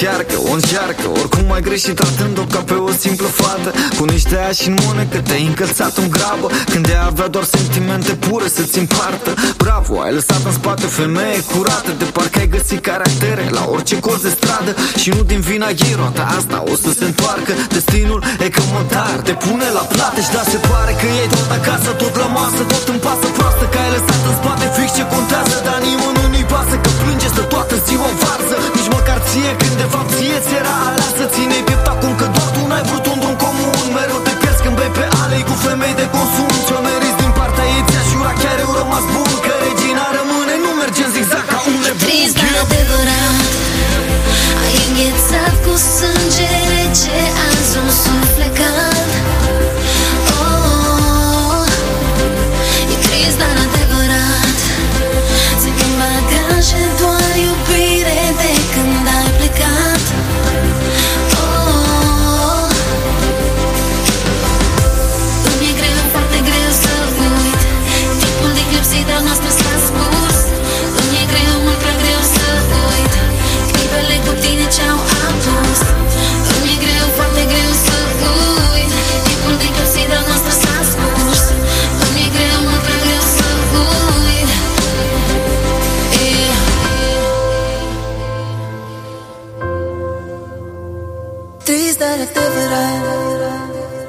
încearcă, o încearcă. Oricum ai greșit tratând-o ca pe o simplă fată, cu niște ași în mână că te-ai încălțat în grabă, când ea avea doar sentimente pure să-ți împartă. Bravo, ai lăsat în spate femeie curată, de parcă ai găsit caractere la orice colț de stradă. Și nu din vina ei, roata asta o să se întoarcă. Destinul e că mătar te pune la plată. Și da, se pare că ei tot acasă, tot la masă, tot în pasă proastă, că ai lăsat în spate fix ce contează. Dar nimănui nu-i pasă că plânge stă toată ziua în varză. Nici măcar ție, când de fapt ție ți era aleasă. Ține-i piept acum că doar tu n-ai vrut un drum comun. Mereu te pierzi când bei pe alei cu femei de consum. Ce-o meriți din partea ei, ți-aș jura chiar eu rămas bun, că regina rămâne, nu merge în zigzag ca un nebun. Trist, dar adevărat, ai înghețat cu sânge rece azi un suflet cald. Oh, e trist, dar adevărat, țin în bagaje doar iubire de când ai plecat. Oh, îmi e greu, foarte greu să uit timpul de clipsit al nostru s-a scurs. Îmi e greu, mult prea greu să uit clipele cu tine ce-au apus. Îmi e greu, foarte greu să uit timpul de clipsit al nostru s-a scurs. Îmi e greu, mult prea greu să uit. Trist, dar adevărat.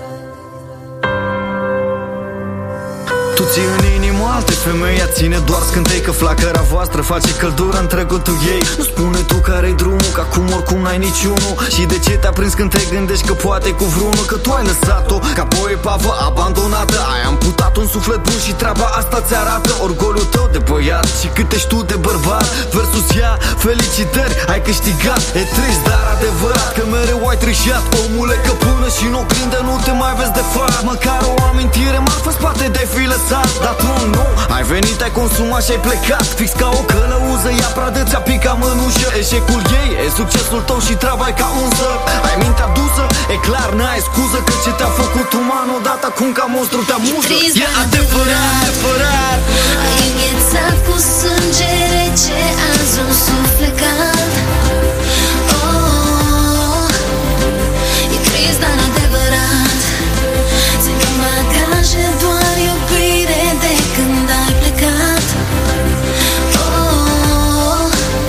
Tu ții în inimă alte femei, ea ține doar scântei, că flacăra voastră face căldură în trecutul ei. Nu spune tu care-i drumul, că acum oricum n-ai niciunul. Și de ce te-a prins când te gândești că poate cu vreunul, că tu ai lăsat-o ca pe o epavă abandonată. Ai amputat un suflet bun și treaba asta ți arată orgoliul tău de băiat și cât ești tu de bărbat. Versus ea, felicitări, ai câștigat. E trist, dar adevărat, că mereu ai trișat. Omule, că până și în oglindă nu te mai vezi de fapt. Măcar o amintire marfă spate de fi lăsat. Dar tu nu, ai venit, ai consumat și ai plecat. Fix ca o călăuză, ea pradă ți-a picat mânușă. Eșecul ei e succesul tău și treaba e ca unsă. Ai mintea dusă, e clar, n-ai scuză, că ce te-a făcut uman odată acum ca monstru te amuză. E adevărat, adevărat. Ai înghețat cu sânge rece azi un suflet cald. Oh, e trist, dar adevărat, țin în bagaje doar iubire de când ai plecat. Oh,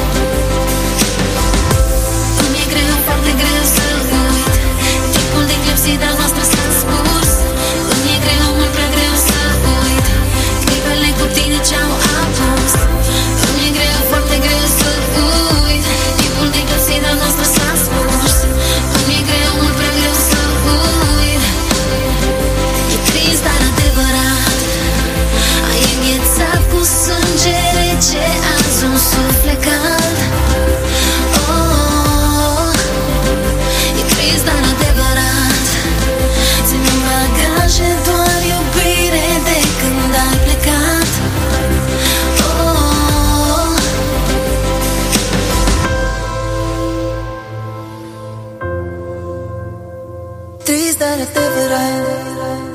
îmi e greu, foarte greu să uit timpul de clipsit al nostru s-a scurs. Îmi e greu, mult prea greu să uit clipele cu tine ce-au apus. Îmi e greu, foarte greu să uit timpul de clipsit al nostru s-a scurs. Îmi e greu, mult prea greu să uit. E trist, dar adevărat, ai înghețat cu sânge rece azi un suflet cald. Oh, e trist, dar adevărat, țin în bagaje doar iubire de când ai plecat. Oh, trist, dar adevărat.